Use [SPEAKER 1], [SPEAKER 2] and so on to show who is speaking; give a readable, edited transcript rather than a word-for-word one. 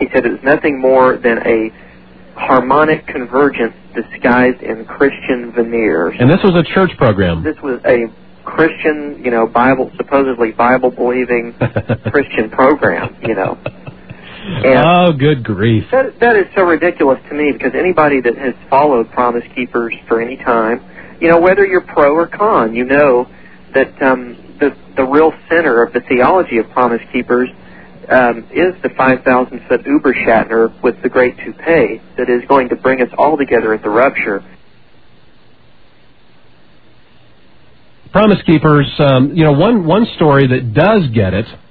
[SPEAKER 1] He said it was nothing more than a harmonic convergence disguised in Christian veneers.
[SPEAKER 2] And this was a church program.
[SPEAKER 1] This was a Christian, supposedly Bible-believing Christian program, And
[SPEAKER 2] oh, good grief.
[SPEAKER 1] That is so ridiculous to me, because anybody that has followed Promise Keepers for any time, whether you're pro or con, you know that the real center of the theology of Promise Keepers is the 5,000-foot Uber-Shatner with the great toupee that is going to bring us all together at the rupture.
[SPEAKER 2] Promise Keepers, one story that does get it